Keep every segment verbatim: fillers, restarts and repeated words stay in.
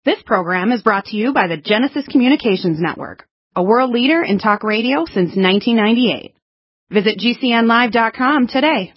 This program is brought to you by the Genesis Communications Network, a world leader in talk radio since nineteen ninety-eight. Visit G C N live dot com today.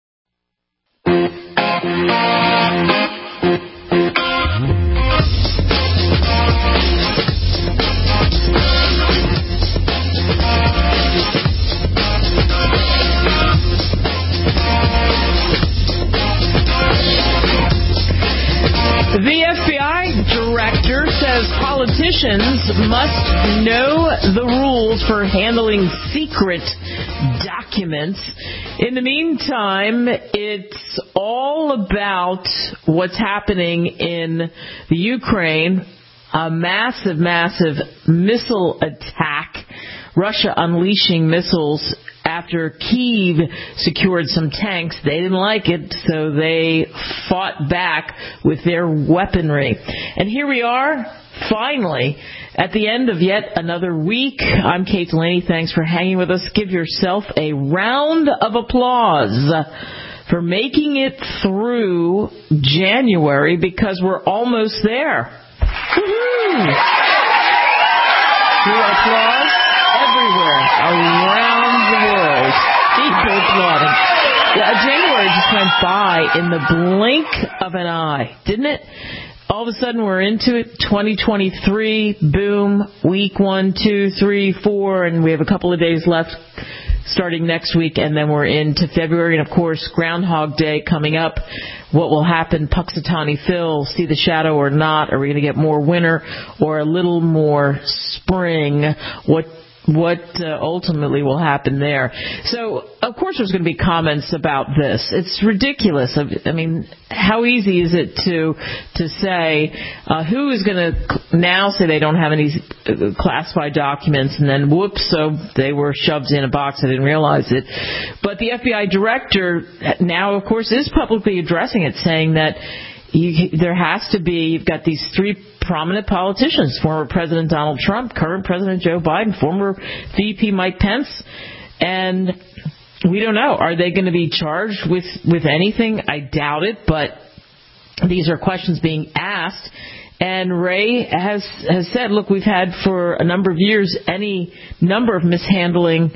The F B I director says politicians must know the rules for handling secret documents. In the meantime, it's all about what's happening in the Ukraine, a massive, massive missile attack, Russia unleashing missiles after Kyiv secured some tanks. They didn't like it, so they fought back with their weaponry. And here we are, finally, at the end of yet another week. I'm Kate Delaney. Thanks for hanging with us. Give yourself a round of applause for making it through January, because we're almost there. Woo-hoo! True applause everywhere around the world. People applauding. Yeah, January just went by in the blink of an eye, didn't it? All of a sudden we're into it. twenty twenty-three, boom, week one, two, three, four, and we have a couple of days left starting next week, and then we're into February. And, of course, Groundhog Day coming up. What will happen? Punxsutawney Phil, see the shadow or not? Are we going to get more winter or a little more spring? What what uh, ultimately will happen there? So, of course, there's going to be comments about this. It's ridiculous. I mean, how easy is it to to say uh, who is going to now say they don't have any classified documents, and then whoops, so they were shoved in a box. I didn't realize it. But the F B I director now, of course, is publicly addressing it, saying that You, there has to be, you've got these three prominent politicians, former President Donald Trump, current President Joe Biden, former V P Mike Pence, and we don't know. Are they going to be charged with, with anything? I doubt it, but these are questions being asked. And Ray has, has said, look, we've had for a number of years any number of mishandling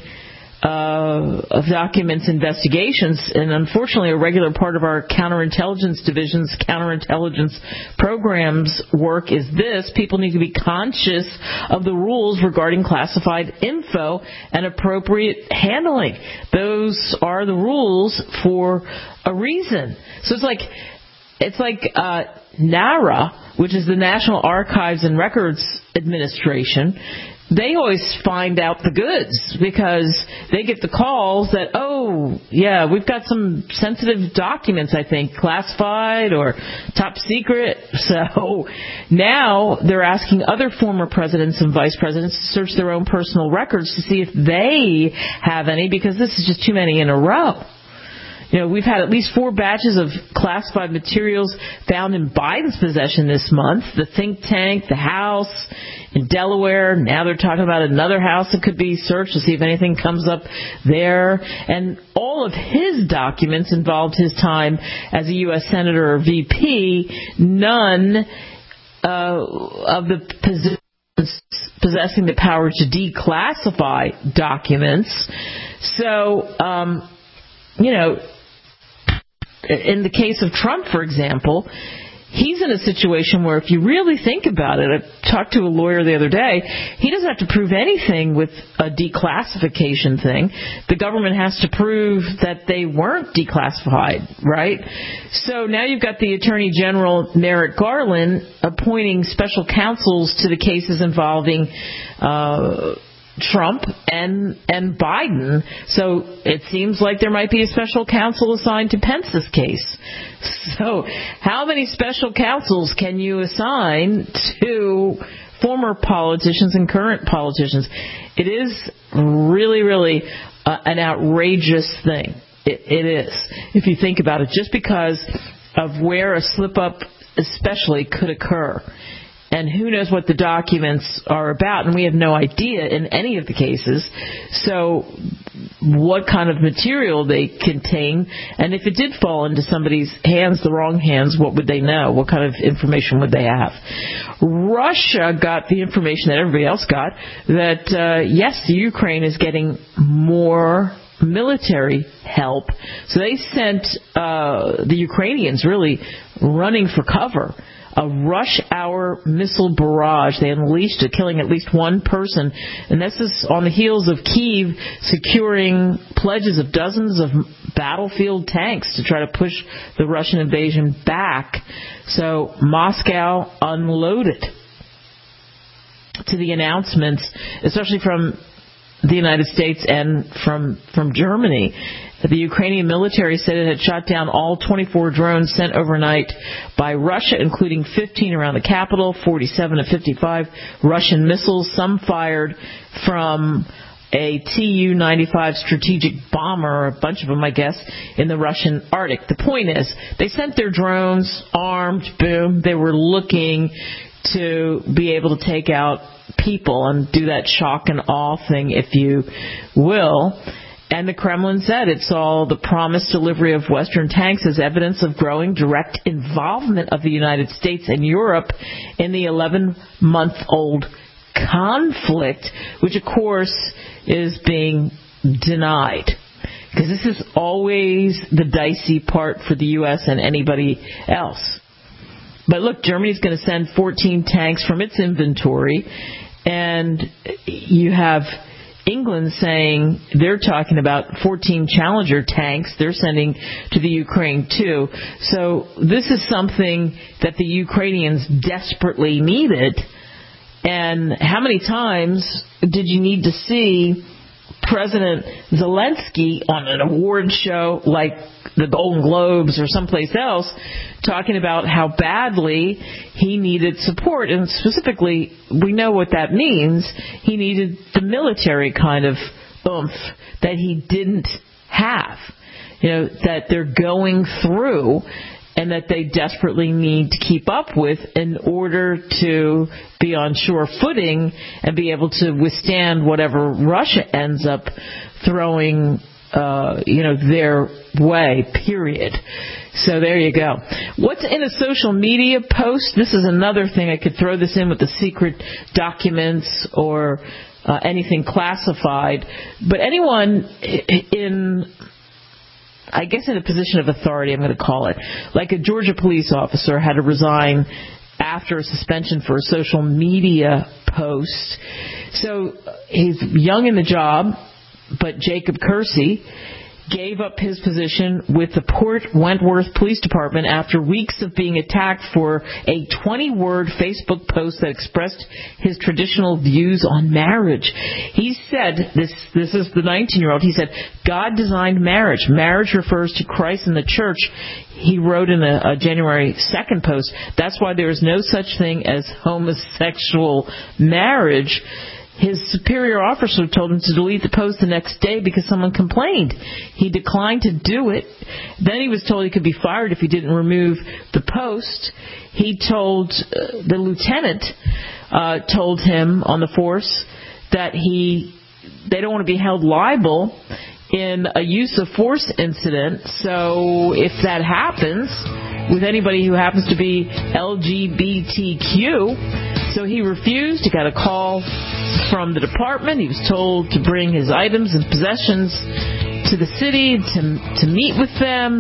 Uh, of documents investigations, and unfortunately a regular part of our counterintelligence division's counterintelligence programs work is this: people need to be conscious of the rules regarding classified info and appropriate handling. Those are the rules for a reason. So it's like it's like uh, NARA, which is the National Archives and Records Administration. They always find out the goods because they get the calls that, oh, yeah, we've got some sensitive documents, I think, classified or top secret. So now they're asking other former presidents and vice presidents to search their own personal records to see if they have any, because this is just too many in a row. You know, we've had at least four batches of classified materials found in Biden's possession this month. The think tank, the house in Delaware. Now they're talking about another house that could be searched to see if anything comes up there. And all of his documents involved his time as a U S Senator or V P. None uh, of the positions possessing the power to declassify documents. So, um, you know, in the case of Trump, for example, he's in a situation where if you really think about it, I talked to a lawyer the other day, he doesn't have to prove anything with a declassification thing. The government has to prove that they weren't declassified, right? So now you've got the Attorney General, Merrick Garland, appointing special counsels to the cases involving uh Trump and and Biden. So it seems like there might be a special counsel assigned to Pence's case. So how many special counsels can you assign to former politicians and current politicians? It is really, really uh, an outrageous thing. It, it is, if you think about it, just because of where a slip-up especially could occur. And who knows what the documents are about, and we have no idea in any of the cases. So what kind of material they contain, and if it did fall into somebody's hands, the wrong hands, what would they know? What kind of information would they have? Russia got the information that everybody else got, that, uh, yes, the Ukraine is getting more military help. So they sent uh, the Ukrainians really running for cover. A rush-hour missile barrage they unleashed, killing at least one person. And this is on the heels of Kyiv securing pledges of dozens of battlefield tanks to try to push the Russian invasion back. So Moscow unloaded to the announcements, especially from the United States and from from Germany. The Ukrainian military said it had shot down all twenty-four drones sent overnight by Russia, including fifteen around the capital, forty-seven of fifty-five Russian missiles, some fired from a T U ninety-five strategic bomber, a bunch of them, I guess, in the Russian Arctic. The point is, they sent their drones armed, boom, they were looking to be able to take out people and do that shock and awe thing, if you will. And the Kremlin said it saw the promised delivery of Western tanks as evidence of growing direct involvement of the United States and Europe in the eleven-month-old conflict, which, of course, is being denied. Because this is always the dicey part for the U S and anybody else. But look, Germany's going to send fourteen tanks from its inventory, and you have England saying they're talking about fourteen Challenger tanks they're sending to the Ukraine too. So this is something that the Ukrainians desperately needed. And how many times did you need to see President Zelensky on an award show like the Golden Globes or someplace else talking about how badly he needed support? And specifically, we know what that means. He needed the military kind of oomph that he didn't have, you know, that they're going through and that they desperately need to keep up with in order to be on sure footing and be able to withstand whatever Russia ends up throwing, uh, you know, their way, period. So there you go. What's in a social media post? This is another thing. I could throw this in with the secret documents or uh, anything classified. But anyone in, I guess in a position of authority, I'm going to call it, like a Georgia police officer had to resign after a suspension for a social media post. So he's young in the job, but Jacob Kersey gave up his position with the Port Wentworth Police Department after weeks of being attacked for a twenty-word Facebook post that expressed his traditional views on marriage. He said, this this is the nineteen-year-old, he said, God designed marriage. Marriage refers to Christ and the church. He wrote in a, a January second post, that's why there is no such thing as homosexual marriage. His superior officer told him to delete the post the next day because someone complained. He declined to do it. Then he was told he could be fired if he didn't remove the post. He told uh, the lieutenant uh, told him on the force that he they don't want to be held liable in a use of force incident. So if that happens with anybody who happens to be L G B T Q, so he refused. He got a call from the department. He was told to bring his items and possessions to the city to to meet with them,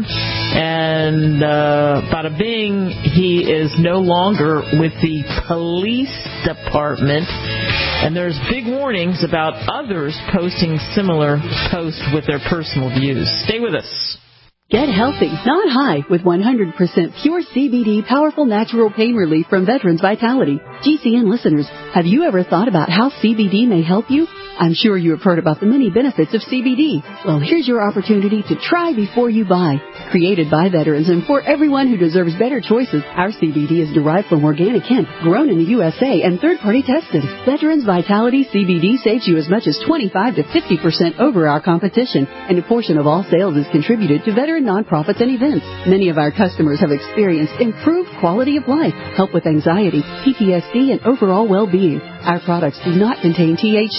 and uh, bada bing, he is no longer with the police department. And there's big warnings about others posting similar posts with their personal views. Stay with us. Get healthy, not high, with one hundred percent pure C B D powerful natural pain relief from Veterans Vitality. G C N listeners, have you ever thought about how C B D may help you? I'm sure you have heard about the many benefits of C B D. Well, here's your opportunity to try before you buy. Created by veterans and for everyone who deserves better choices, our C B D is derived from organic hemp, grown in the U S A, and third-party tested. Veterans Vitality C B D saves you as much as twenty-five to fifty percent over our competition, and a portion of all sales is contributed to veteran nonprofits and events. Many of our customers have experienced improved quality of life, help with anxiety, P T S D, and overall well-being. Our products do not contain T H C,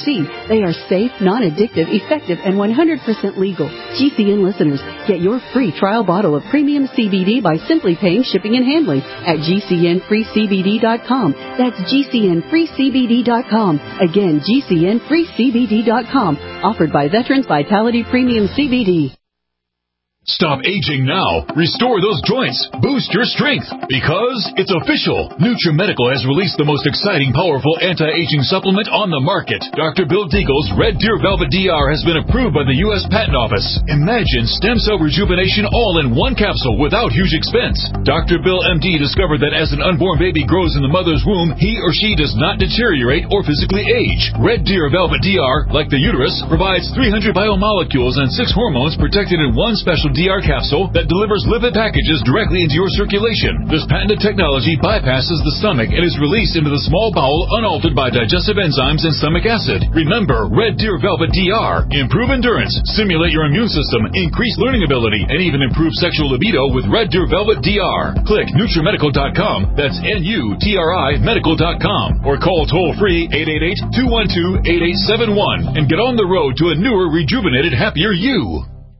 They are safe, non-addictive, effective, and one hundred percent legal. G C N listeners, get your free trial bottle of premium C B D by simply paying shipping and handling at G C N free C B D dot com. That's G C N free C B D dot com. Again, G C N free C B D dot com. Offered by Veterans Vitality Premium C B D. Stop aging now. Restore those joints. Boost your strength. Because it's official. NutriMedical has released the most exciting, powerful anti-aging supplement on the market. Doctor Bill Deagle's Red Deer Velvet D R has been approved by the U S Patent Office. Imagine stem cell rejuvenation all in one capsule without huge expense. Doctor Bill M D discovered that as an unborn baby grows in the mother's womb, he or she does not deteriorate or physically age. Red Deer Velvet D R, like the uterus, provides three hundred biomolecules and six hormones protected in one special D R capsule that delivers lipid packages directly into your circulation. This patented technology bypasses the stomach and is released into the small bowel unaltered by digestive enzymes and stomach acid. Remember, Red Deer Velvet D R. Improve endurance, stimulate your immune system, increase learning ability, and even improve sexual libido with Red Deer Velvet D R. Click NutriMedical dot com. That's N U T R I medical dot com. Or call toll-free eight eight eight, two one two, eight eight seven one and get on the road to a newer, rejuvenated, happier you.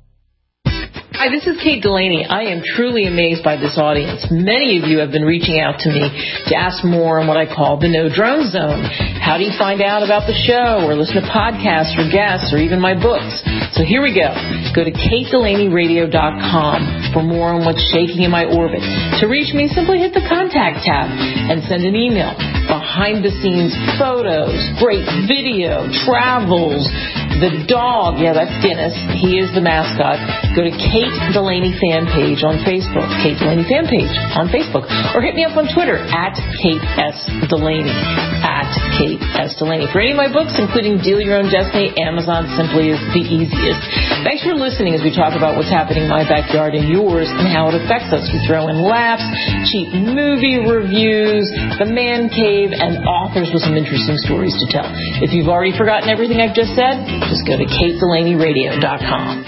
Hi, this is Kate Delaney. I am truly amazed by this audience. Many of you have been reaching out to me to ask more on what I call the No Drone Zone. How do you find out about the show or listen to podcasts or guests or even my books? So here we go. Go to Kate Delaney Radio dot com for more on what's shaking in my orbit. To reach me, simply hit the contact tab and send an email. Behind-the-scenes photos, great video, travels, the dog. Yeah, that's Guinness. He is the mascot. Go to Kate Delaney fan page on Facebook. Kate Delaney fan page on Facebook. Or hit me up on Twitter at Kate S. Delaney. At Kate S. Delaney. For any of my books, including Deal Your Own Destiny, Amazon simply is the easiest. Thanks for listening as we talk about what's happening in my backyard and yours and how it affects us. We throw in laughs, cheap movie reviews, the man cave, and authors with some interesting stories to tell. If you've already forgotten everything I've just said, just go to Kate Delaney Radio dot com.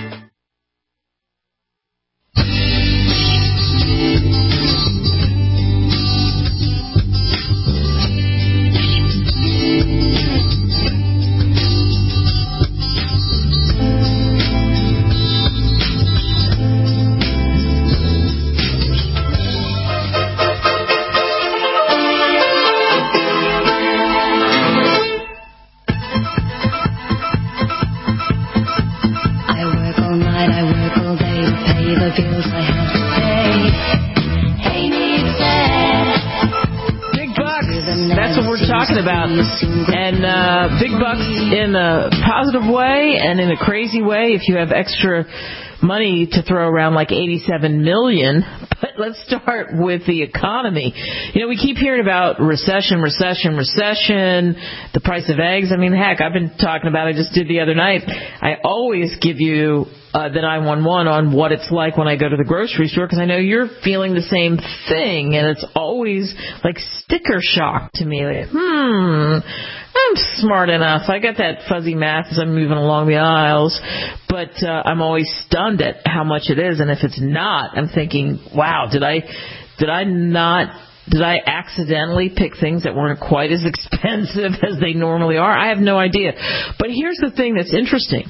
And uh, big bucks in a positive way and in a crazy way if you have extra money to throw around, like eighty-seven million dollars. But let's start with the economy. You know, we keep hearing about recession, recession, recession, the price of eggs. I mean, heck, I've been talking about, I just did the other night, I always give you uh, the nine one one on what it's like when I go to the grocery store, because I know you're feeling the same thing, and it's always like sticker shock to me. Like, hmm, I'm smart enough. I got that fuzzy math as I'm moving along the aisles, but uh, I'm always stunned at how much it is. And if it's not, I'm thinking, wow, did I, did I not, did I accidentally pick things that weren't quite as expensive as they normally are? I have no idea. But here's the thing that's interesting.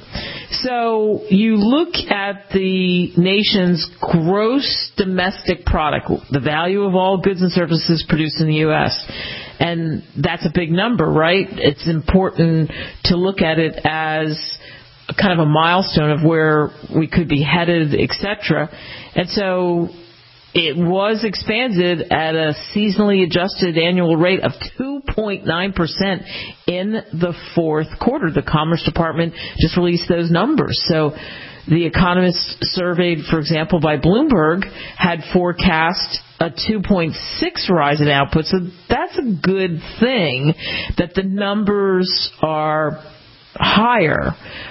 So you look at the nation's gross domestic product, the value of all goods and services produced in the U S, and that's a big number, right? It's important to look at it as kind of a milestone of where we could be headed, et cetera. And so it was expanded at a seasonally adjusted annual rate of two point nine percent in the fourth quarter. The Commerce Department just released those numbers. So the economists surveyed, for example, by Bloomberg, had forecast a two point six rise in output. So that's a good thing that the numbers are higher.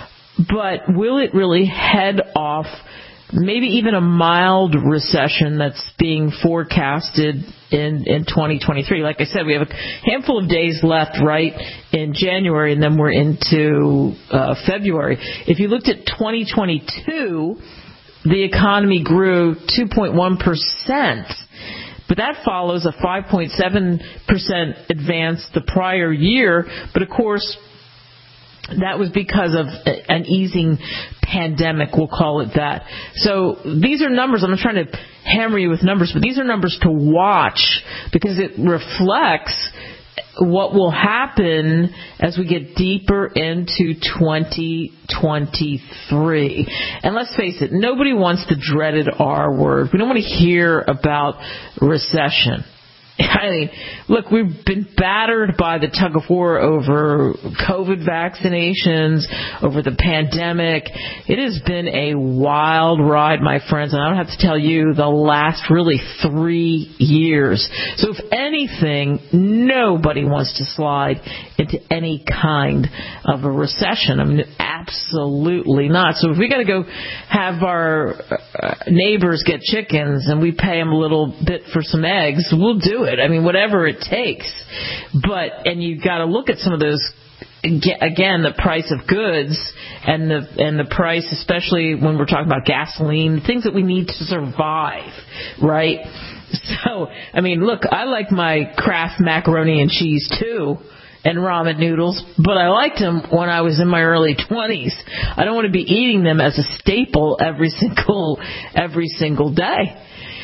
But will it really head off maybe even a mild recession that's being forecasted in, in twenty twenty-three? Like I said, we have a handful of days left, right, in January, and then we're into uh, February. If you looked at twenty twenty-two, the economy grew two point one percent. But that follows a five point seven percent advance the prior year. But, of course, that was because of an easing pandemic, we'll call it that. So these are numbers. I'm not trying to hammer you with numbers, but these are numbers to watch because it reflects what will happen as we get deeper into twenty twenty-three. And let's face it, nobody wants the dreaded R word. We don't want to hear about recession. I mean, look, we've been battered by the tug of war over COVID vaccinations, over the pandemic. It has been a wild ride, my friends, and I don't have to tell you the last really three years. So if anything, nobody wants to slide into any kind of a recession. I mean, absolutely not. So if we got to go have our neighbors get chickens and we pay them a little bit for some eggs, we'll do it. I mean, whatever it takes. But, and you've got to look at some of those, again, the price of goods and the and the price, especially when we're talking about gasoline, things that we need to survive, right? So, I mean, look, I like my Kraft macaroni and cheese too, and ramen noodles, but I liked them when I was in my early twenties. I don't want to be eating them as a staple every single every single day.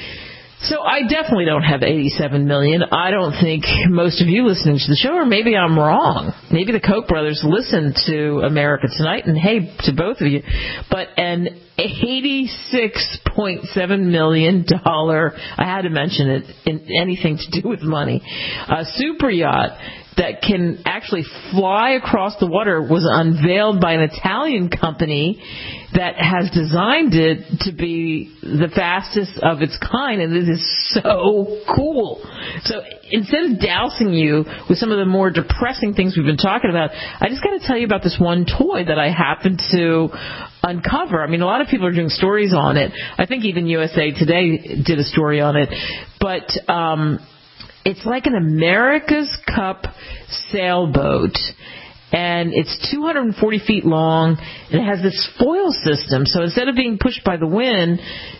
So I definitely don't have eighty-seven million dollars. I don't think most of you listening to the show, or maybe I'm wrong. Maybe the Koch brothers listen to America Tonight, and hey, to both of you. But an eighty-six point seven million dollars, I had to mention it, in anything to do with money, a super yacht that can actually fly across the water was unveiled by an Italian company that has designed it to be the fastest of its kind, and it is so cool. So instead of dousing you with some of the more depressing things we've been talking about, I just got to tell you about this one toy that I happened to uncover. I mean, a lot of people are doing stories on it. I think even U S A Today did a story on it. But um it's like an America's Cup sailboat, and it's two hundred forty feet long, and it has this foil system. So instead of being pushed by the wind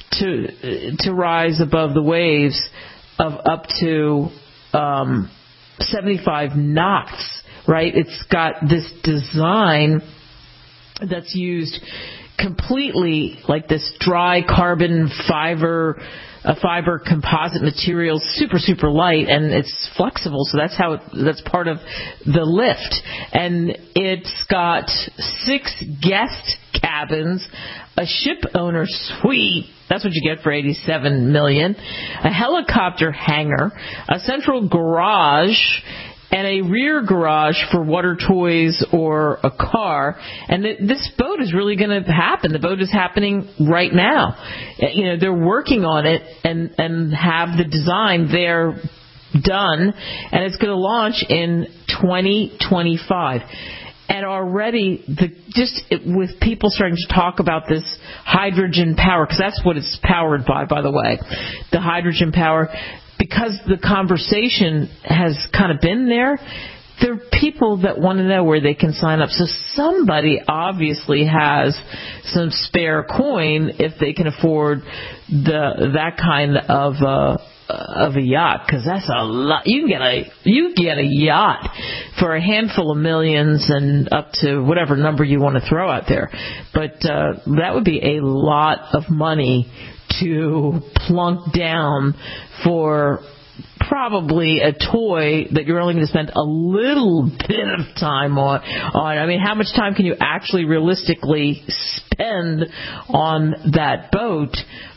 to to rise above the waves of up to um, seventy-five knots, right? It's got this design that's used completely like this dry carbon fiber a fiber composite material, super, super light, and it's flexible, so that's how it, that's part of the lift. And it's got six guest cabins, a ship owner suite, that's what you get for eighty-seven million dollars, a helicopter hangar, a central garage, and a rear garage for water toys or a car. And th- this boat is really going to happen. The boat is happening right now. You know, they're working on it and, and have the design there done, and it's going to launch in twenty twenty-five. And already, the, just it, with people starting to talk about this hydrogen power, because that's what it's powered by, by the way, the hydrogen power. Because the conversation has kind of been there, there are people that want to know where they can sign up. So somebody obviously has some spare coin if they can afford the that kind of uh, of a yacht, because that's a lot. You can get a you can get a yacht for a handful of millions and up to whatever number you want to throw out there. But uh, that would be a lot of money to plunk down for probably a toy that you're only going to spend a little bit of time on. on. I mean, how much time can you actually realistically spend on that boat?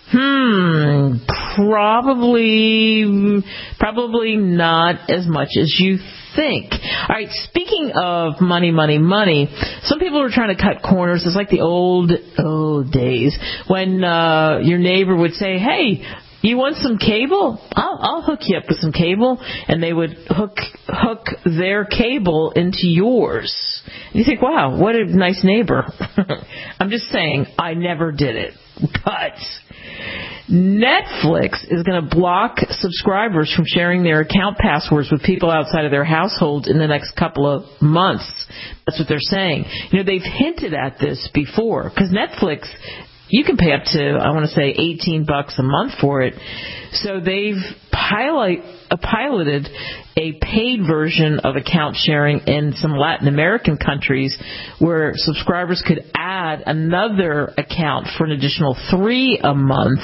Hmm, probably, probably not as much as you think. All right, speaking of money, money, money, some people are trying to cut corners. It's like the old, old days when uh, your neighbor would say, hey, you want some cable? I'll, I'll hook you up with some cable. And they would hook hook their cable into yours. And you think, wow, what a nice neighbor. I'm just saying, I never did it. But Netflix is going to block subscribers from sharing their account passwords with people outside of their household in the next couple of months. That's what they're saying. You know, they've hinted at this before, because Netflix you can pay up to, I want to say, eighteen bucks a month for it. So they've pilot, uh, piloted a paid version of account sharing in some Latin American countries where subscribers could add another account for an additional three a month.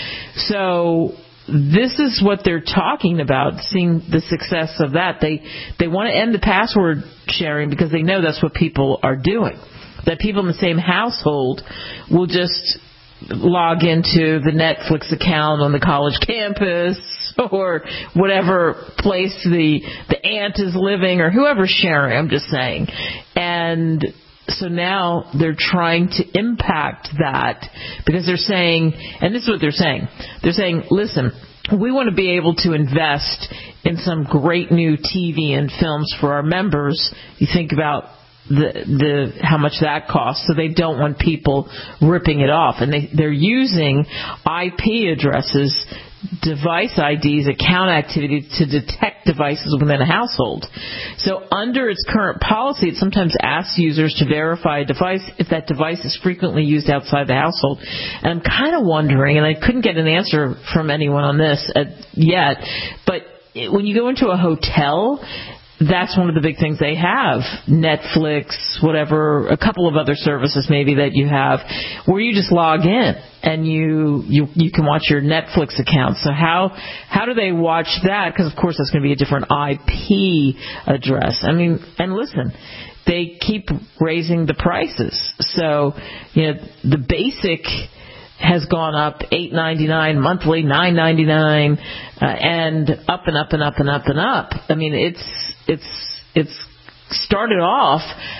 So this is what they're talking about, seeing the success of that. They they want to end the password sharing because they know that's what people are doing. That people in the same household will just log into the Netflix account on the college campus or whatever place the the aunt is living or whoever's sharing, I'm just saying. And so now they're trying to impact that because they're saying, and this is what they're saying, they're saying, listen, we want to be able to invest in some great new T V and films for our members. You think about the the how much that costs, so they don't want people ripping it off, and they they're using I P addresses, device I Ds, account activity to detect devices within a household. So under its current policy, it sometimes asks users to verify a device if that device is frequently used outside the household. And I'm kind of wondering, and I couldn't get an answer from anyone on this uh, yet, but when you go into a hotel, that's one of the big things they have. Netflix, whatever, a couple of other services maybe that you have where you just log in and you you, you can watch your Netflix account. So how how do they watch that? Because, of course, that's going to be a different I P address. I mean, and listen, they keep raising the prices. So, you know, the basic has gone up eight ninety-nine monthly, nine ninety-nine, uh, and up and up and up and up and up. I mean, it's it's it's started off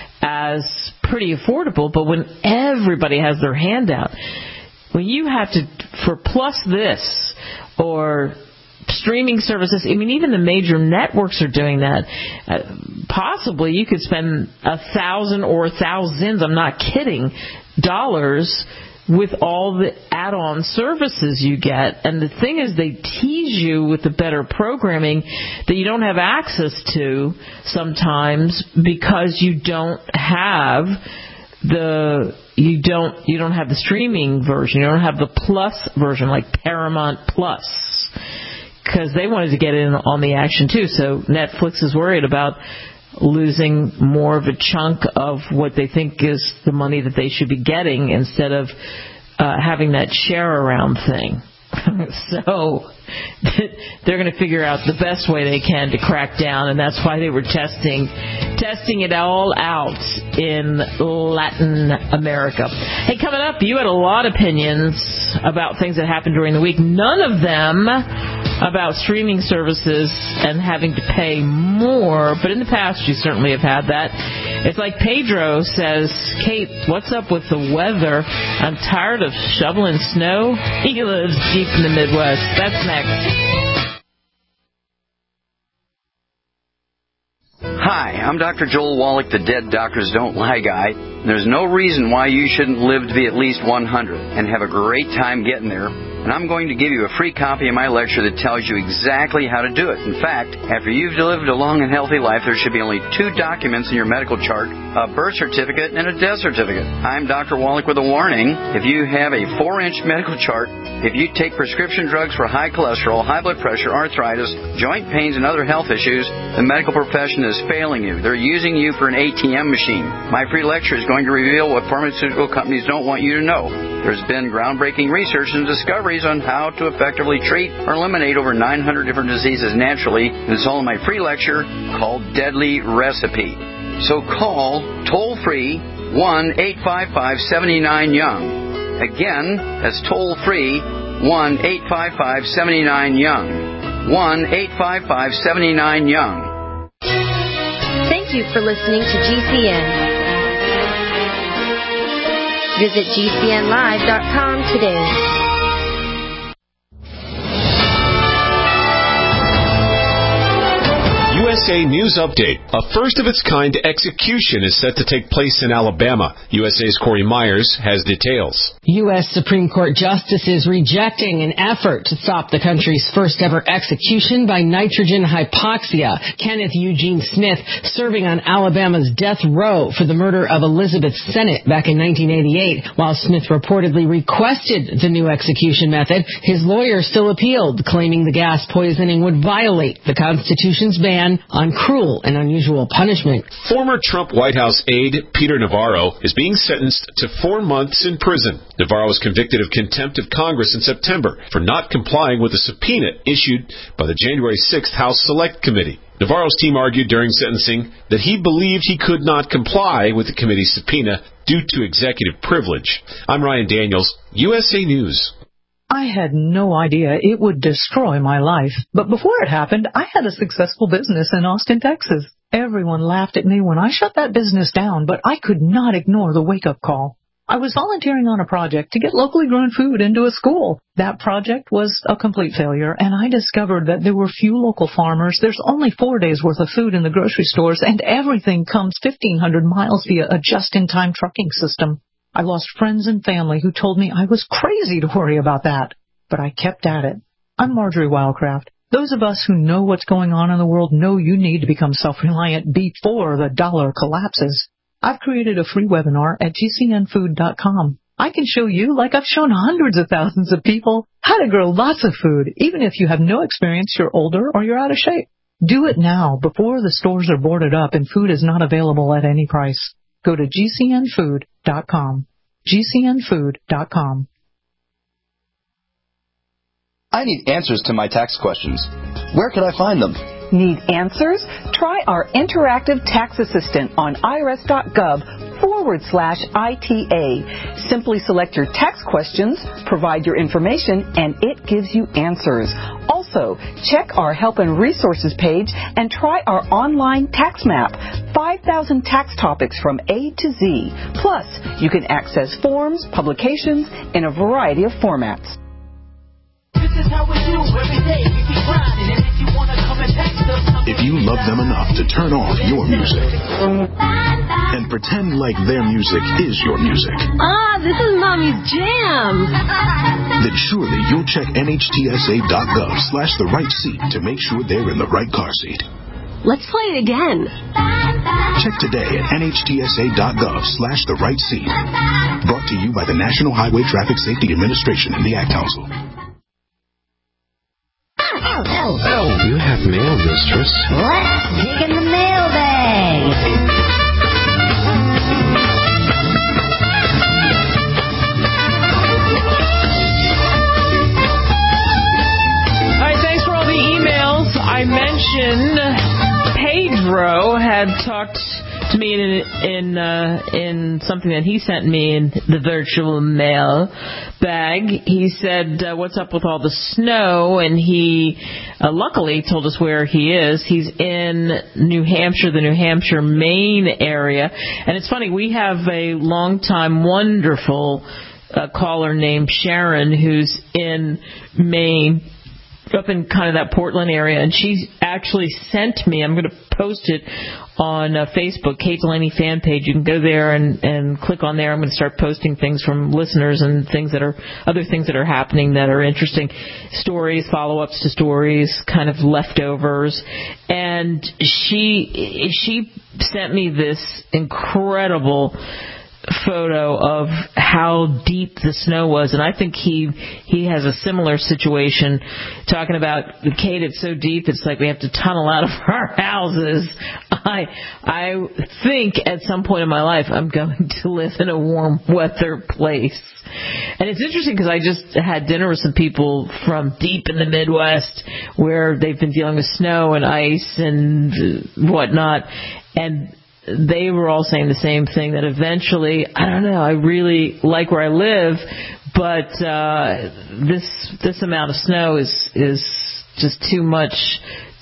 as pretty affordable, but when everybody has their hand out, when you have to for plus this or streaming services, I mean, even the major networks are doing that. Uh, possibly you could spend a thousand or thousands, I'm not kidding, dollars with all the add-on services you get. And the thing is, they tease you with the better programming that you don't have access to sometimes because you don't have the you don't you don't have the streaming version. You don't have the plus version like Paramount Plus, because they wanted to get in on the action too. So Netflix is worried about losing more of a chunk of what they think is the money that they should be getting instead of uh, having that share around thing. So they're going to figure out the best way they can to crack down, and that's why they were testing testing it all out in Latin America. Hey, coming up, you had a lot of opinions about things that happened during the week. None of them about streaming services and having to pay more, but in the past you certainly have had that. It's like Pedro says, Kate, what's up with the weather? I'm tired of shoveling snow. He lives deep in the Midwest. That's next. Hi, I'm Doctor Joel Wallach, the Dead Doctors Don't Lie guy. There's no reason why you shouldn't live to be at least one hundred and have a great time getting there. And I'm going to give you a free copy of my lecture that tells you exactly how to do it. In fact, after you've lived a long and healthy life, there should be only two documents in your medical chart, a birth certificate and a death certificate. I'm Doctor Wallach with a warning. If you have a four-inch medical chart, if you take prescription drugs for high cholesterol, high blood pressure, arthritis, joint pains, and other health issues, the medical profession is failing you. They're using you for an A T M machine. My free lecture is going to reveal what pharmaceutical companies don't want you to know. There's been groundbreaking research and discoveries on how to effectively treat or eliminate over nine hundred different diseases naturally, and it's all in my free lecture called Deadly Recipe. So call toll-free one eight five five, seven nine, young. Again, that's toll-free one eight five five, seven nine, young. one eight five five, seven nine, young. Thank you for listening to G C N. Visit G C N live dot com today. U S A News Update. A first-of-its-kind execution is set to take place in Alabama. U S A's Corey Myers has details. U S Supreme Court justices rejecting an effort to stop the country's first-ever execution by nitrogen hypoxia. Kenneth Eugene Smith serving on Alabama's death row for the murder of Elizabeth Sennett back in nineteen eighty-eight. While Smith reportedly requested the new execution method, his lawyer still appealed, claiming the gas poisoning would violate the Constitution's ban on cruel and unusual punishment. Former Trump White House aide Peter Navarro is being sentenced to four months in prison. Navarro was convicted of contempt of Congress in September for not complying with a subpoena issued by the January sixth House Select Committee. Navarro's team argued during sentencing that he believed he could not comply with the committee's subpoena due to executive privilege. I'm Ryan Daniels, U S A News. I had no idea it would destroy my life. But before it happened, I had a successful business in Austin, Texas. Everyone laughed at me when I shut that business down, but I could not ignore the wake-up call. I was volunteering on a project to get locally grown food into a school. That project was a complete failure, and I discovered that there were few local farmers. There's only four days' worth of food in the grocery stores, and everything comes fifteen hundred miles via a just-in-time trucking system. I lost friends and family who told me I was crazy to worry about that, but I kept at it. I'm Marjorie Wildcraft. Those of us who know what's going on in the world know you need to become self-reliant before the dollar collapses. I've created a free webinar at G C N food dot com. I can show you, like I've shown hundreds of thousands of people, how to grow lots of food, even if you have no experience, you're older, or you're out of shape. Do it now, before the stores are boarded up and food is not available at any price. Go to G C N food dot com. G C N food dot com. I need answers to my tax questions. Where can I find them? Need answers? Try our interactive tax assistant on I R S dot gov forward slash I T A. Simply select your tax questions, provide your information, and it gives you answers. Also, check our help and resources page and try our online tax map. five thousand tax topics from A to Z. Plus, you can access forms, publications in a variety of formats. This is how we do every day. We keep grinding, and if you want to come and text us, if you love them enough to turn off your music and pretend like their music is your music. Ah, this is Mommy's jam. Then surely you'll check N H T S A dot gov slash the right seat to make sure they're in the right car seat. Let's play it again. Check today at N H T S A dot gov slash the right seat. Brought to you by the National Highway Traffic Safety Administration and the Ad Council. Oh, oh, you have mail, mistress. Let's dig in the mailbag. All right, thanks for all the emails. I mentioned Pedro had talked to me in in uh, in something that he sent me in the virtual mail bag. He said, uh, what's up with all the snow? And he uh, luckily told us where he is. He's in New Hampshire, the New Hampshire, Maine area. And it's funny, we have a longtime wonderful uh, caller named Sharon who's in Maine, up in kind of that Portland area, and she actually sent me, I'm going to post it on uh, Facebook, Kate Delaney fan page. You can go there and, and click on there. I'm going to start posting things from listeners and things that are, other things that are happening that are interesting. Stories, follow-ups to stories, kind of leftovers. And she, she sent me this incredible photo of how deep the snow was, and I think he he has a similar situation, talking about, Kate, it's so deep it's like we have to tunnel out of our houses. I I think at some point in my life I'm going to live in a warm weather place. And it's interesting because I just had dinner with some people from deep in the Midwest where they've been dealing with snow and ice and whatnot, and they were all saying the same thing, that eventually, I don't know, I really like where I live, but uh, this this amount of snow is is just too much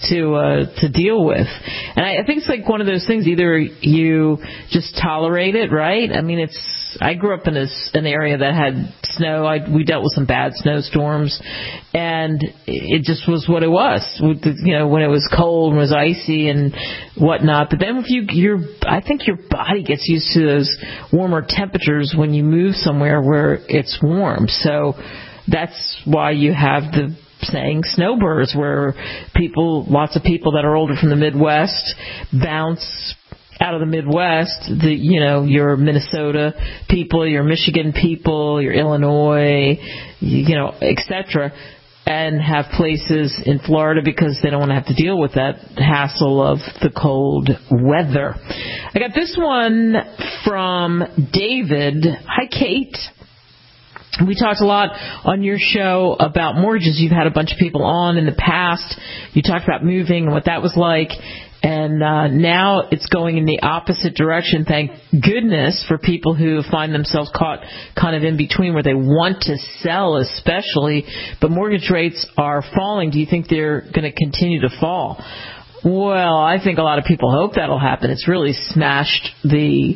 to uh, to deal with. And I, I think it's like one of those things. Either you just tolerate it, right? I mean, it's. I grew up in a, an area that had snow. I, we dealt with some bad snowstorms, and it just was what it was. With the, you know, when it was cold and it was icy and whatnot. But then if you, your, I think your body gets used to those warmer temperatures when you move somewhere where it's warm. So that's why you have the saying snowbirds, where people, lots of people that are older from the Midwest bounce out of the Midwest, the you know, your Minnesota people, your Michigan people, your Illinois, you know, et cetera, and have places in Florida because they don't want to have to deal with that hassle of the cold weather. I got this one from David. Hi, Kate. We talked a lot on your show about mortgages. You've had a bunch of people on in the past. You talked about moving and what that was like. And uh, now it's going in the opposite direction, thank goodness, for people who find themselves caught kind of in between where they want to sell especially, but mortgage rates are falling. Do you think they're going to continue to fall? Well, I think a lot of people hope that'll happen. It's really smashed the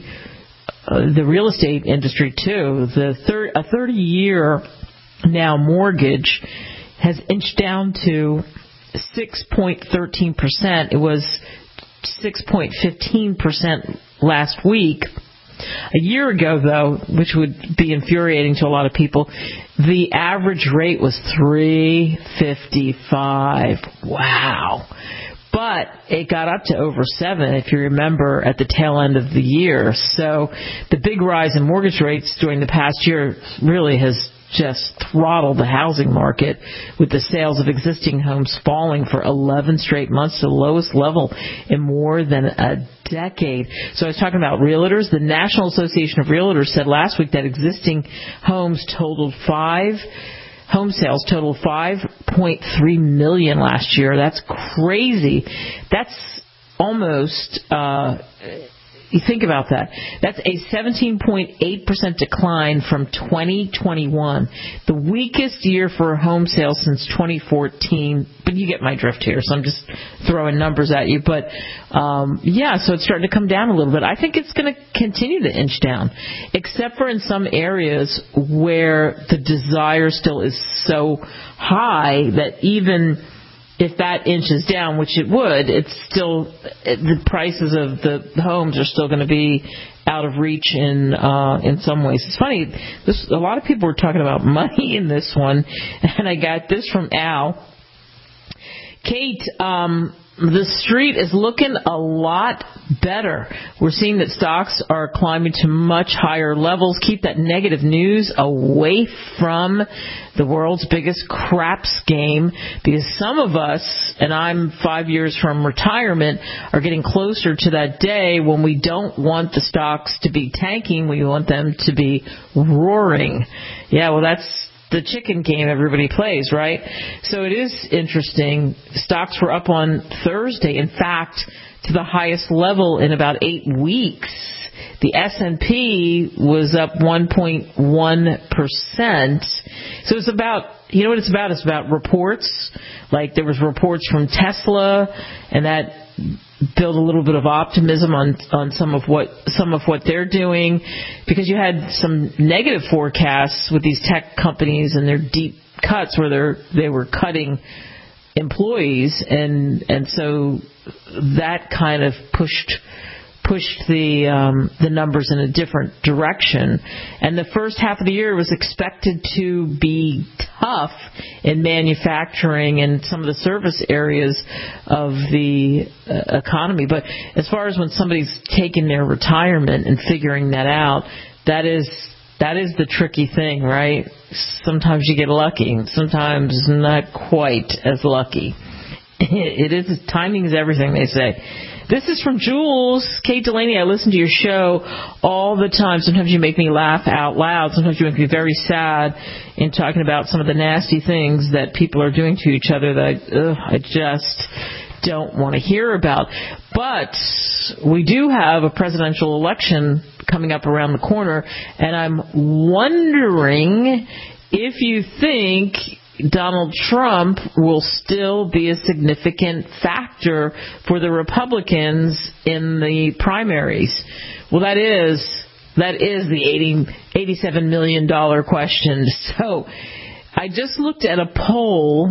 uh, the real estate industry, too. The thir- a thirty-year now mortgage has inched down to six point one three percent. It was six point one five percent last week. A year ago, though, which would be infuriating to a lot of people, the average rate was three fifty-five. Wow. But it got up to over seven, if you remember, at the tail end of the year. So the big rise in mortgage rates during the past year really has just throttled the housing market, with the sales of existing homes falling for eleven straight months to the lowest level in more than a decade. So I was talking about realtors. The National Association of Realtors said last week that existing homes totaled five Home sales totaled five point three million last year. That's crazy. That's almost, uh, you think about that. That's a seventeen point eight percent decline from twenty twenty-one. The weakest year for home sales since twenty fourteen. But you get my drift here, so I'm just throwing numbers at you. But, um, yeah, so it's starting to come down a little bit. I think it's going to continue to inch down, except for in some areas where the desire still is so high that even if that inches down, which it would, it's still, the prices of the homes are still going to be out of reach in uh, in some ways. It's funny, this, a lot of people were talking about money in this one, and I got this from Al. Kate, um, the street is looking a lot better. We're seeing that stocks are climbing to much higher levels. Keep that negative news away from the world's biggest craps game, because some of us, and I'm five years from retirement, are getting closer to that day when we don't want the stocks to be tanking. We want them to be roaring. Yeah, well, that's the chicken game everybody plays, right? So it is interesting. Stocks were up on Thursday, in fact, to the highest level in about eight weeks. The S and P was up one point one percent. So it's about, you know what it's about? It's about reports. Like there was reports from Tesla, and that build a little bit of optimism on on some of what some of what they're doing, because you had some negative forecasts with these tech companies and their deep cuts where they're they were cutting employees, and and so that kind of pushed pushed the um, the numbers in a different direction. And the first half of the year was expected to be tough in manufacturing and some of the service areas of the uh, economy. But as far as when somebody's taking their retirement and figuring that out, that is that is the tricky thing, right? Sometimes you get lucky, sometimes not quite as lucky. It is, timing is everything, they say. This is from Jules. Kate Delaney, I listen to your show all the time. Sometimes you make me laugh out loud. Sometimes you make me very sad in talking about some of the nasty things that people are doing to each other that I, ugh, I just don't want to hear about. But we do have a presidential election coming up around the corner, and I'm wondering if you think Donald Trump will still be a significant factor for the Republicans in the primaries. Well, that is that is the eighty, eighty-seven million dollars question. So I just looked at a poll,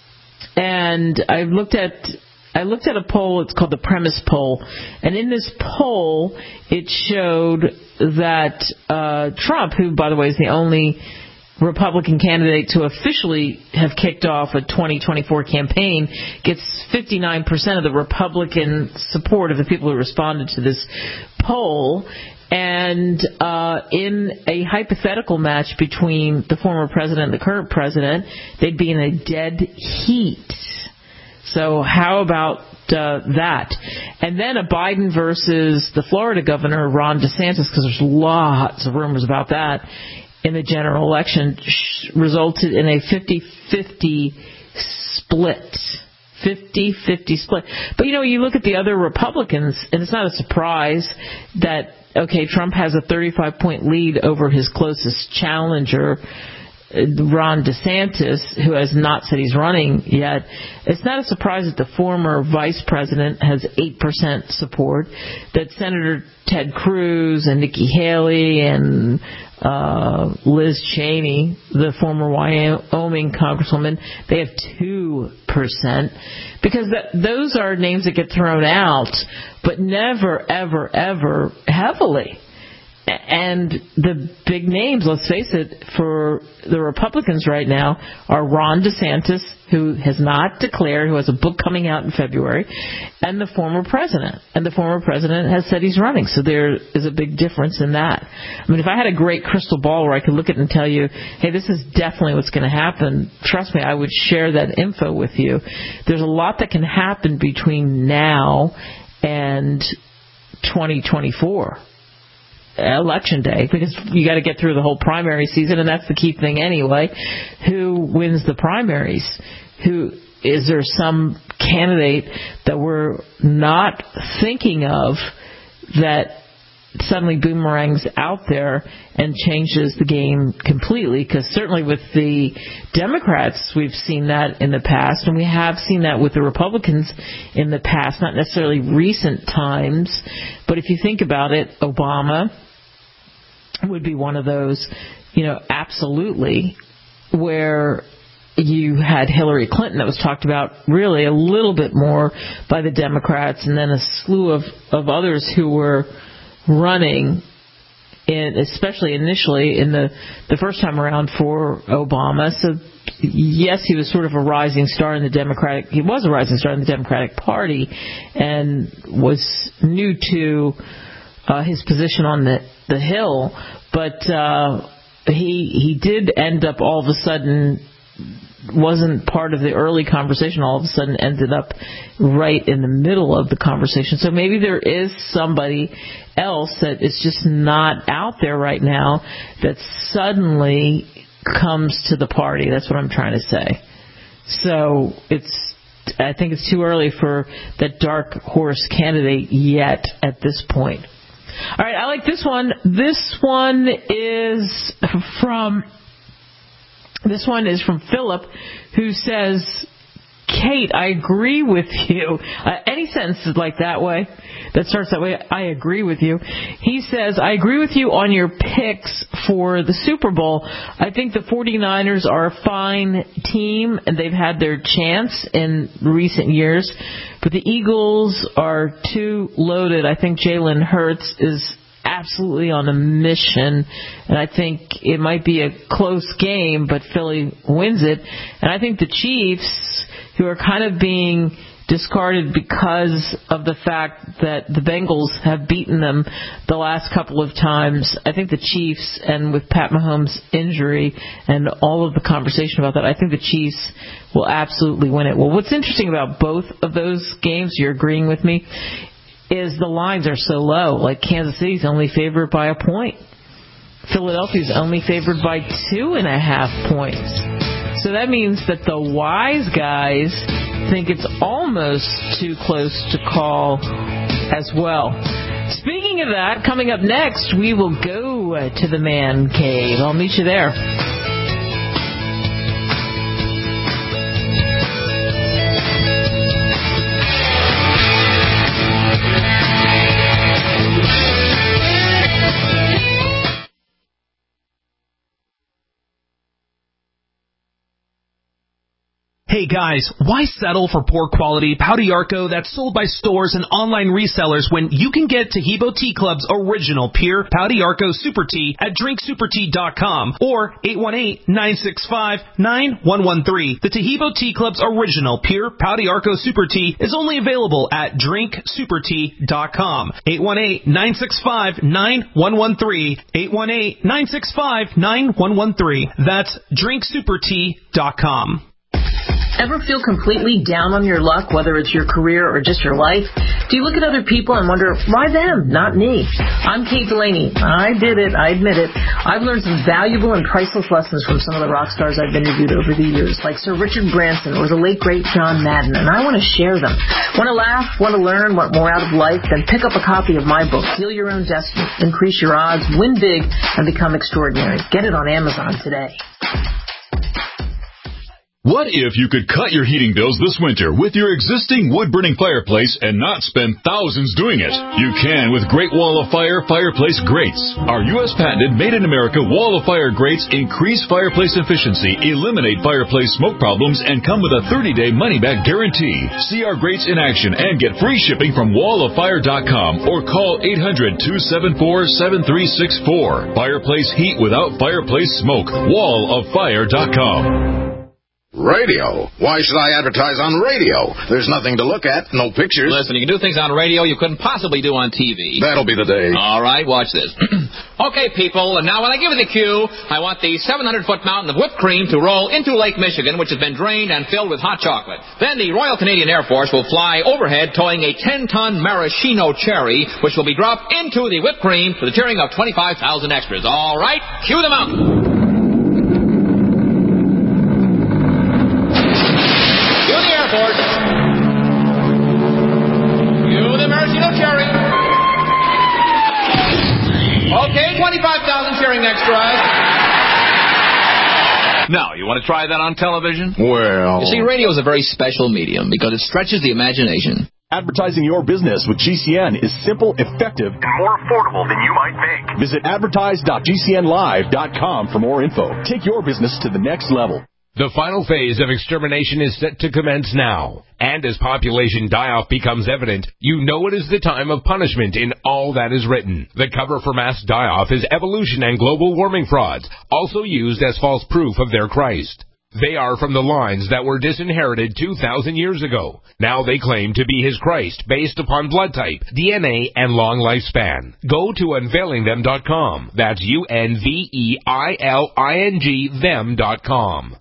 and I looked at I looked at a poll. It's called the Premise Poll, and in this poll, it showed that uh, Trump, who, by the way, is the only Republican candidate to officially have kicked off a twenty twenty-four campaign, gets fifty-nine percent of the Republican support of the people who responded to this poll. And uh, in a hypothetical match between the former president and the current president, they'd be in a dead heat. So how about uh, that? And then a Biden versus the Florida governor, Ron DeSantis, because there's lots of rumors about that, in the general election, resulted in a fifty-fifty split. fifty-fifty split. But, you know, you look at the other Republicans, and it's not a surprise that, okay, Trump has a thirty-five point lead over his closest challenger, Ron DeSantis, who has not said he's running yet. It's not a surprise that the former vice president has eight percent support, that Senator Ted Cruz and Nikki Haley and uh, Liz Cheney, the former Wyoming congresswoman, they have two percent. Because that, those are names that get thrown out, but never, ever, ever heavily. And the big names, let's face it, for the Republicans right now are Ron DeSantis, who has not declared, who has a book coming out in February, and the former president. And the former president has said he's running. So there is a big difference in that. I mean, if I had a great crystal ball where I could look at it and tell you, hey, this is definitely what's going to happen, trust me, I would share that info with you. There's a lot that can happen between now and twenty twenty-four. Election day, because you got to get through the whole primary season, and that's the key thing anyway. Who wins the primaries? Who is there some candidate that we're not thinking of that suddenly boomerangs out there and changes the game completely? Because certainly with the Democrats, we've seen that in the past, and we have seen that with the Republicans in the past, not necessarily recent times. But if you think about it, Obama would be one of those, you know, absolutely, where you had Hillary Clinton that was talked about really a little bit more by the Democrats, and then a slew of, of others who were running, in, especially initially in the, the first time around for Obama. So, yes, he was sort of a rising star in the Democratic, he was a rising star in the Democratic Party, and was new to uh, his position on the, the Hill, but uh, he he did end up all of a sudden, wasn't part of the early conversation, all of a sudden ended up right in the middle of the conversation. So maybe there is somebody else that is just not out there right now that suddenly comes to the party. That's what I'm trying to say. So it's, I think it's too early for that dark horse candidate yet at this point. All right, I like this one. This one is from This one is from Philip, who says, Kate, I agree with you. Uh, any sentence like that way, that starts that way, I agree with you. He says, I agree with you on your picks for the Super Bowl. I think the 49ers are a fine team, and they've had their chance in recent years. But the Eagles are too loaded. I think Jalen Hurts is absolutely on a mission, and I think it might be a close game, but Philly wins it. And I think the Chiefs, who are kind of being discarded because of the fact that the Bengals have beaten them the last couple of times, I think the Chiefs, and with Pat Mahomes' injury and all of the conversation about that, I think the Chiefs will absolutely win it. Well, what's interesting about both of those games, you're agreeing with me, is the lines are so low. Like Kansas City's only favored by a point. Philadelphia's only favored by two and a half points. So that means that the wise guys think it's almost too close to call as well. Speaking of that, coming up next, we will go to the man cave. I'll meet you there. Hey guys, why settle for poor quality Pau d'Arco that's sold by stores and online resellers when you can get Taheebo Tea Club's original pure Pau d'Arco Super Tea at drink super tea dot com or eight one eight, nine six five, nine one one three. The Taheebo Tea Club's original pure Pau d'Arco Super Tea is only available at drink super tea dot com. eight one eight, nine six five, nine one one three. eight one eight, nine six five, nine one one three. That's drink super tea dot com. Ever feel completely down on your luck, whether it's your career or just your life? Do you look at other people and wonder, why them, not me? I'm Kate Delaney. I did it. I admit it. I've learned some valuable and priceless lessons from some of the rock stars I've interviewed over the years, like Sir Richard Branson or the late, great John Madden, and I want to share them. Want to laugh? Want to learn? Want more out of life? Then pick up a copy of my book, Heal Your Own Destiny, Increase Your Odds, Win Big, and Become Extraordinary. Get it on Amazon today. What if you could cut your heating bills this winter with your existing wood-burning fireplace and not spend thousands doing it? You can with Great Wall of Fire Fireplace Grates. Our U S patented made-in-America Wall of Fire grates increase fireplace efficiency, eliminate fireplace smoke problems, and come with a thirty-day money-back guarantee. See our grates in action and get free shipping from wall of fire dot com or call eight hundred, two seven four, seven three six four. Fireplace heat without fireplace smoke. wall of fire dot com. Radio? Why should I advertise on radio? There's nothing to look at, no pictures. Listen, you can do things on radio you couldn't possibly do on T V. That'll be the day. All right, watch this. Okay, people, and now when I give you the cue, I want the seven hundred foot mountain of whipped cream to roll into Lake Michigan, which has been drained and filled with hot chocolate. Then the Royal Canadian Air Force will fly overhead towing a ten ton maraschino cherry, which will be dropped into the whipped cream for the cheering of twenty-five thousand extras. All right, cue the mountain. Okay, twenty-five thousand cheering extras. Now, you want to try that on television? Well... You see, radio is a very special medium because it stretches the imagination. Advertising your business with G C N is simple, effective, and more affordable than you might think. Visit advertise dot g c n live dot com for more info. Take your business to the next level. The final phase of extermination is set to commence now. And as population die-off becomes evident, you know it is the time of punishment in all that is written. The cover for mass die-off is evolution and global warming frauds, also used as false proof of their Christ. They are from the lines that were disinherited two thousand years ago. Now they claim to be his Christ based upon blood type, D N A, and long lifespan. Go to unveiling them dot com. That's U N V E I L I N G them dot com.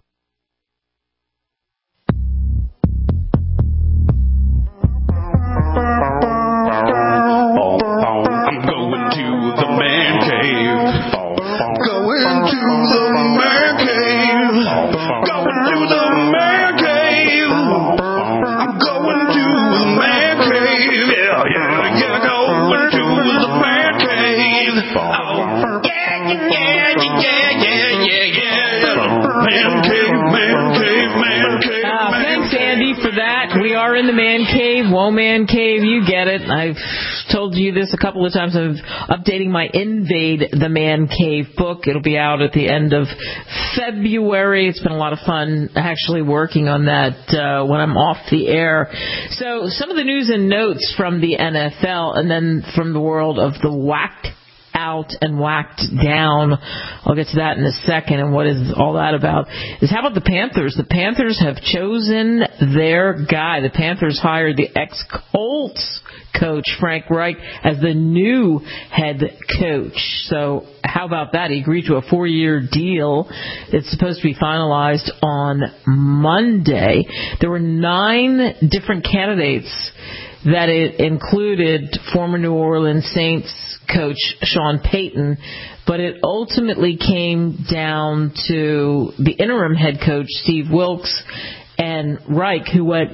I'm going to the man cave. Going to the man cave. Going to the man cave. I'm going to the man cave. Yeah, yeah, yeah. Going to the man cave. Oh, yeah, yeah, yeah, yeah, yeah, yeah. Man cave, man cave, man cave. Uh, thanks, Andy, for that. We are in the man cave. Whoa, man cave, you get it. I've told you this a couple of times. I'm updating my Invade the Man Cave book. It'll be out at the end of February. It's been a lot of fun actually working on that uh, when I'm off the air. So some of the news and notes from the N F L and then from the world of the whacked out and whacked down. I'll get to that in a second. And what is all that about? Is how about the Panthers? The Panthers have chosen their guy. The Panthers hired the ex-Colts coach Frank Reich as the new head coach. So how about that? He agreed to a four-year deal. It's supposed to be finalized on Monday. There were nine different candidates that it included former New Orleans Saints coach Sean Payton, but it ultimately came down to the interim head coach Steve Wilkes and Reich, who went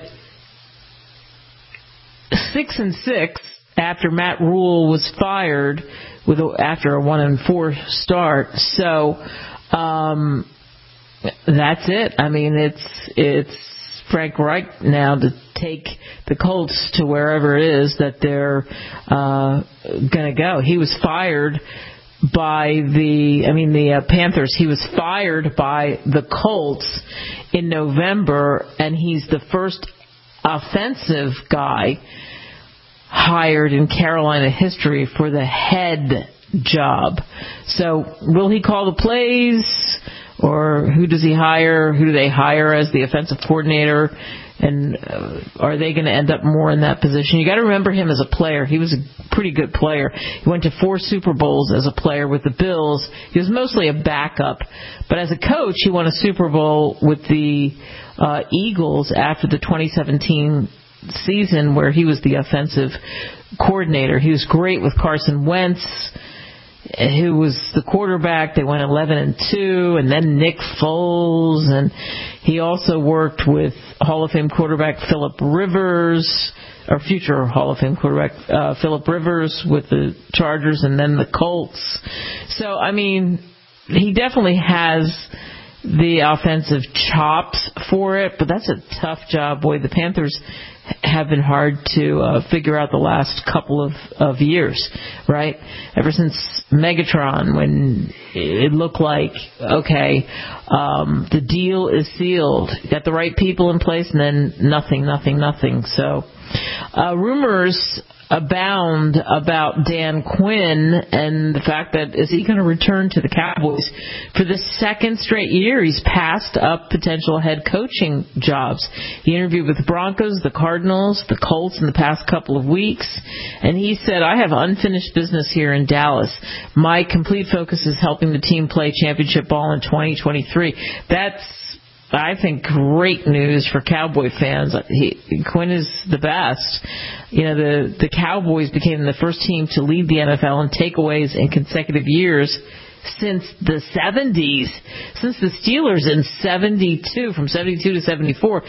six and six after Matt Rule was fired with a, after a one and four start. So um, that's it. I mean, it's it's Frank Reich now to take the Colts to wherever it is that they're uh, going to go. He was fired by the, I mean, the uh, Panthers. He was fired by the Colts in November, and he's the first offensive guy hired in Carolina history for the head job. So will he call the plays, or who does he hire? Who do they hire as the offensive coordinator? And uh, are they going to end up more in that position? You got to remember him as a player. He was a pretty good player. He went to four Super Bowls as a player with the Bills. He was mostly a backup. But as a coach, he won a Super Bowl with the uh, Eagles after the twenty seventeen season, where he was the offensive coordinator. He was great with Carson Wentz, who was the quarterback. They went eleven and two, and then Nick Foles, and he also worked with Hall of Fame quarterback Phillip Rivers, or future Hall of Fame quarterback uh, Phillip Rivers with the Chargers, and then the Colts. So, I mean, he definitely has the offensive chops for it, but that's a tough job. Boy, the Panthers have been hard to uh, figure out the last couple of, of years, right? Ever since Megatron, when it looked like, okay, um, the deal is sealed, got the right people in place, and then nothing, nothing, nothing. So uh, rumors abound about Dan Quinn and the fact that is he going to return to the Cowboys for the second straight year. He's passed up potential head coaching jobs. He interviewed with the Broncos, the Cardinals, the Colts in the past couple of weeks, and he said, I have unfinished business here in Dallas. My complete focus is helping the team play championship ball in twenty twenty-three. That's, I think, great news for Cowboy fans. He, Quinn is the best. You know, the, the Cowboys became the first team to lead the N F L in takeaways in consecutive years since the seventies, since the Steelers in seventy-two, from seventy-two to seventy-four.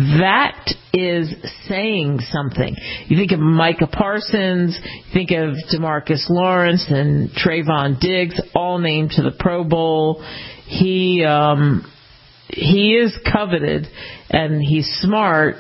That is saying something. You think of Micah Parsons, you think of DeMarcus Lawrence and Trayvon Diggs, all named to the Pro Bowl. He, um, He is coveted, and he's smart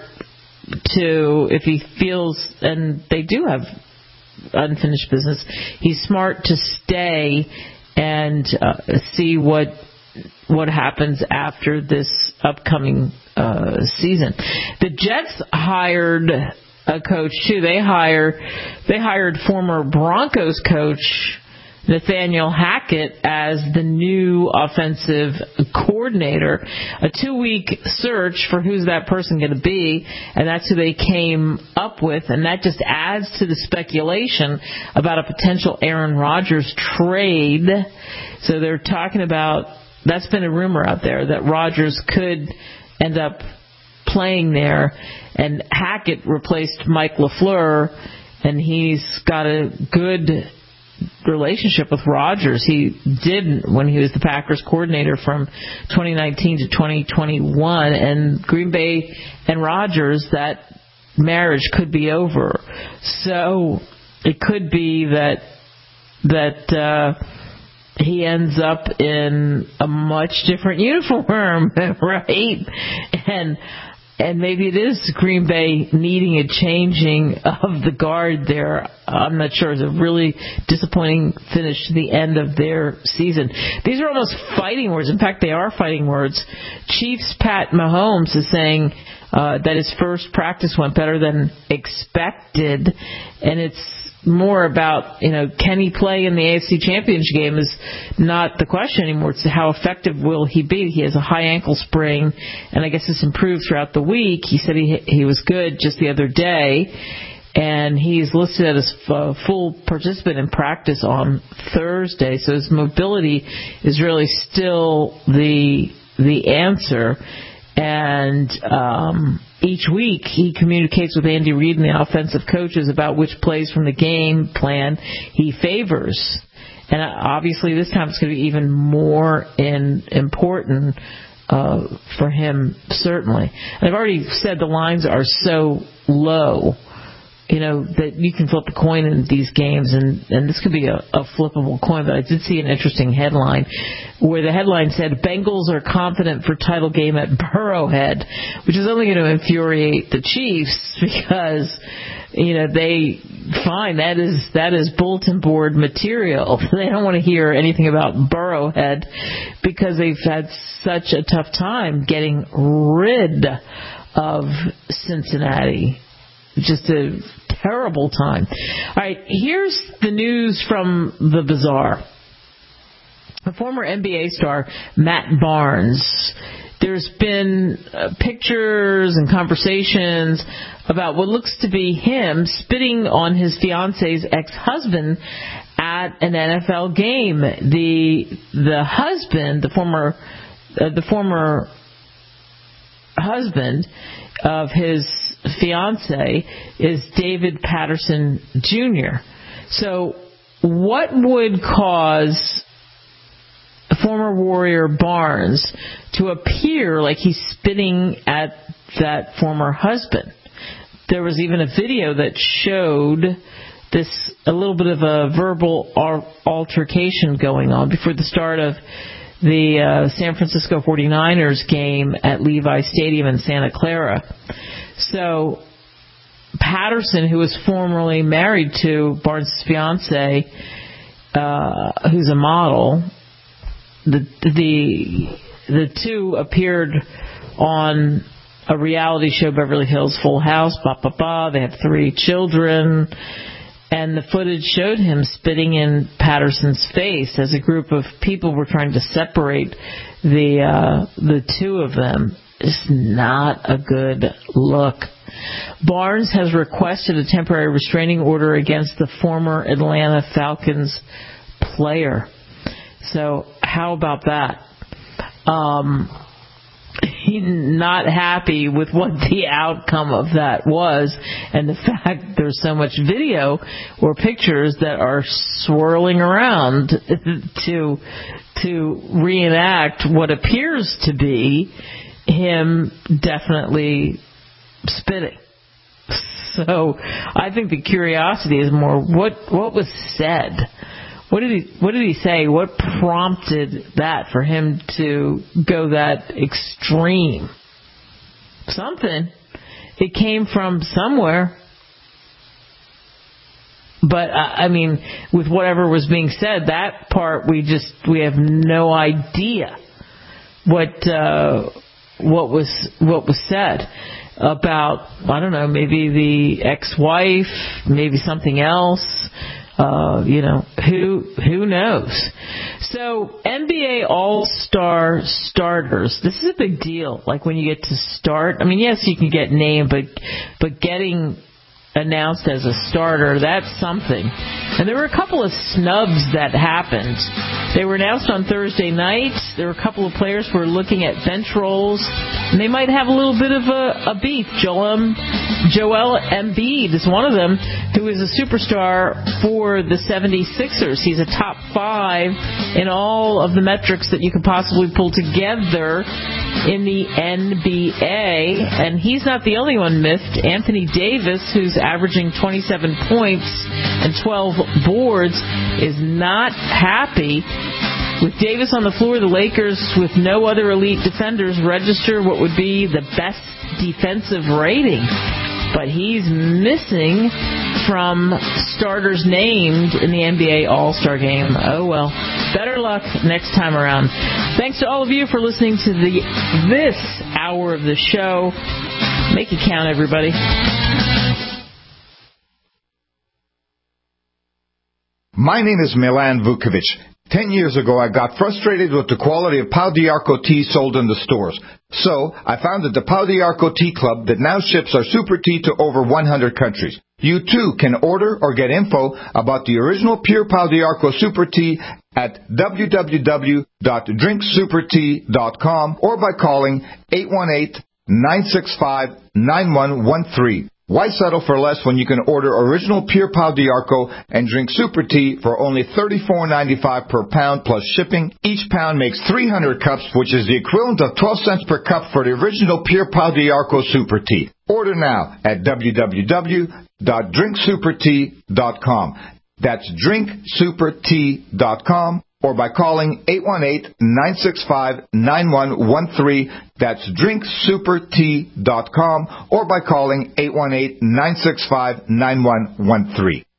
to, if he feels, and they do have unfinished business, he's smart to stay and uh, see what what happens after this upcoming uh, season. The Jets hired a coach too. They hire they hired former Broncos coach Nathaniel Hackett as the new offensive coordinator. A two-week search for who's that person going to be, and that's who they came up with, and that just adds to the speculation about a potential Aaron Rodgers trade. So they're talking about, that's been a rumor out there, that Rodgers could end up playing there, and Hackett replaced Mike LaFleur, and he's got a good relationship with Rodgers. He did when he was the Packers coordinator from twenty nineteen to twenty twenty-one, and Green Bay and Rodgers, that marriage could be over. So it could be that that uh, he ends up in a much different uniform, right? And And maybe it is Green Bay needing a changing of the guard there. I'm not sure. It's a really disappointing finish to the end of their season. These are almost fighting words. In fact, they are fighting words. Chiefs' Pat Mahomes is saying uh, that his first practice went better than expected, and it's more about, you know, can he play in the A F C Championship game is not the question anymore. It's how effective will he be. He has a high ankle sprain, and I guess it's improved throughout the week. He said he he was good just the other day, and he's listed as a full participant in practice on Thursday. So his mobility is really still the the answer. And um, each week he communicates with Andy Reid and the offensive coaches about which plays from the game plan he favors. And obviously this time it's going to be even more in, important uh, for him, certainly. And I've already said the lines are so low you know, that you can flip a coin in these games, and, and this could be a, a flippable coin, but I did see an interesting headline where the headline said, Bengals are confident for title game at Burrowhead, which is only going to infuriate the Chiefs because, you know, they, fine, that is, that is bulletin board material. They don't want to hear anything about Burrowhead because they've had such a tough time getting rid of Cincinnati. Just a terrible time. All right, here's the news from the Bazaar. The former N B A star Matt Barnes. There's been uh, pictures and conversations about what looks to be him spitting on his fiance's ex-husband at an N F L game. The the husband, the former uh, the former husband of his fiance is David Patterson Junior So what would cause former Warrior Barnes to appear like he's spitting at that former husband? There was even a video that showed this, a little bit of a verbal altercation going on before the start of the uh, San Francisco forty-niners game at Levi Stadium in Santa Clara. So Patterson, who was formerly married to Barnes' fiance, uh, who's a model, the the the two appeared on a reality show, Beverly Hills Full House, ba ba ba. They have three children, and the footage showed him spitting in Patterson's face as a group of people were trying to separate the uh, the two of them. It's not a good look. Barnes has requested a temporary restraining order against the former Atlanta Falcons player. So how about that? Um, he's not happy with what the outcome of that was, and the fact there's so much video or pictures that are swirling around to to reenact what appears to be him definitely spitting. So I think the curiosity is more what what was said. What did he what did he say? What prompted that for him to go that extreme? Something. It came from somewhere. But uh, I mean, with whatever was being said, that part we just we have no idea what uh, what was what was said about. I don't know, maybe the ex-wife, maybe something else. Uh, you know, who who knows? So N B A All-Star starters. This is a big deal. Like when you get to start. I mean, yes, you can get named, but but getting announced as a starter, that's something. And there were a couple of snubs that happened. They were announced on Thursday night. There were a couple of players who were looking at bench roles, and they might have a little bit of a, a beef. Joel, Joel Embiid is one of them, who is a superstar for the seventy-sixers. He's a top five in all of the metrics that you could possibly pull together in the N B A, and he's not the only one miffed. Anthony Davis, who's averaging twenty-seven points and twelve boards, is not happy. With Davis on the floor, the Lakers, with no other elite defenders, register what would be the best defensive rating. But he's missing from starters named in the N B A All-Star Game. Oh, well. Better luck next time around. Thanks to all of you for listening to the this hour of the show. Make it count, everybody. My name is Milan Vukovic. Ten years ago, I got frustrated with the quality of Pau D'Arco tea sold in the stores. So, I founded the Pau D'Arco Tea Club that now ships our super tea to over one hundred countries. You too can order or get info about the original pure Pau D'Arco super tea at w w w dot drink super tea dot com or by calling eight one eight, nine six five, nine one one three. Why settle for less when you can order original Pure Pau D'Arco and drink Super Tea for only thirty-four ninety-five per pound plus shipping? Each pound makes three hundred cups, which is the equivalent of twelve cents per cup for the original Pure Pau D'Arco Super Tea. Order now at w w w dot drink super tea dot com. That's drink super tea dot com. Or by calling eight one eight, nine six five, nine one one three. That's drink super tea dot com. Or by calling eight one eight, nine six five, nine one one three.